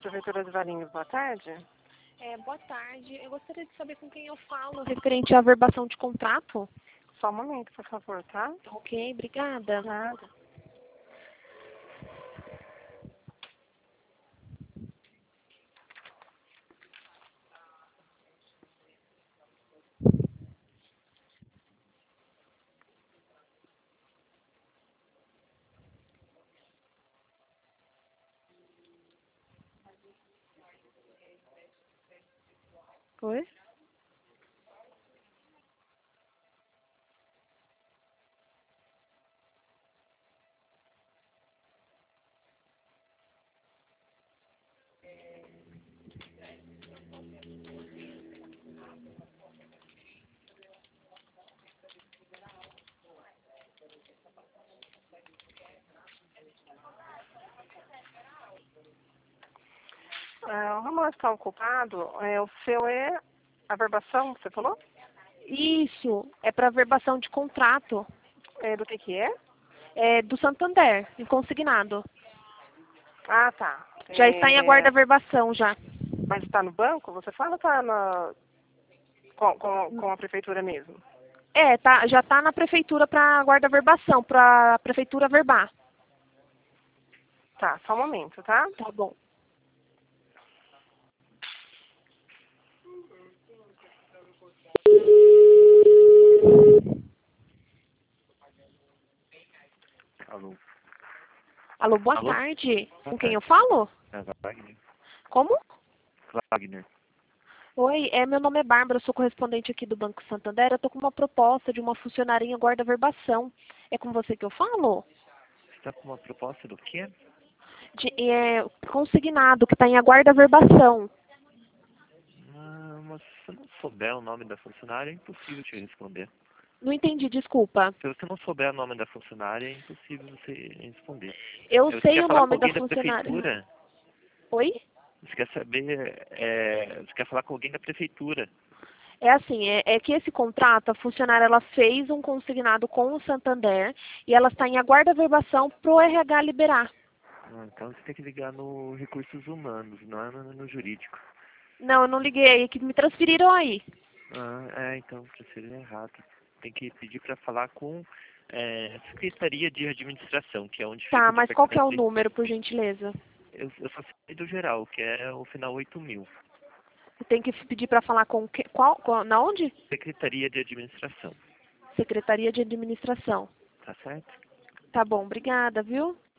Prefeitura de Valinhos, boa tarde. Boa tarde. Eu gostaria de saber com quem eu falo referente à averbação de contrato. Só um momento, por favor, tá? Ok, obrigada. Nada. Oi? O ramal está ocupado. O seu é averbação, você falou? Isso, é para averbação de contrato. Do que é? É do Santander, em consignado. Ah, tá. Já está em aguardo averbação já. Mas está no banco, você fala ou está com a prefeitura mesmo? Já está na prefeitura para aguardo averbação, para a prefeitura averbar. Tá, só um momento, tá? Tá bom. Alô. Alô, boa Alô? tarde. Boa Com quem eu tarde. falo? É Wagner. Como? Wagner. Oi, meu nome é Bárbara, eu sou correspondente aqui do Banco Santander. Eu estou com uma proposta de uma funcionária em aguardo averbação. É com você que eu falo? Você está com uma proposta do quê? Consignado, que está em aguardo averbação. Mas se você não souber o nome da funcionária, é impossível te responder. Não entendi, desculpa. Se você não souber o nome da funcionária, é impossível você responder. Eu Você sei quer o falar com nome da alguém da funcionária. prefeitura? Oi? Você quer saber... você quer falar com alguém da prefeitura? É assim, é que esse contrato, a funcionária ela fez um consignado com o Santander e ela está em aguardo averbação para o RH liberar. Então você tem que ligar no Recursos Humanos, não é no Jurídico. Não, eu não liguei, é que me transferiram aí. Então seria errado. Tem que pedir para falar com Secretaria de Administração, que é onde fica Tá, o mas qual que é o departamento número, por gentileza? Eu só sei do geral, que é o final 8000. Tem que pedir para falar com na onde? Secretaria de Administração. Secretaria de Administração. Tá certo? Tá bom, obrigada, viu?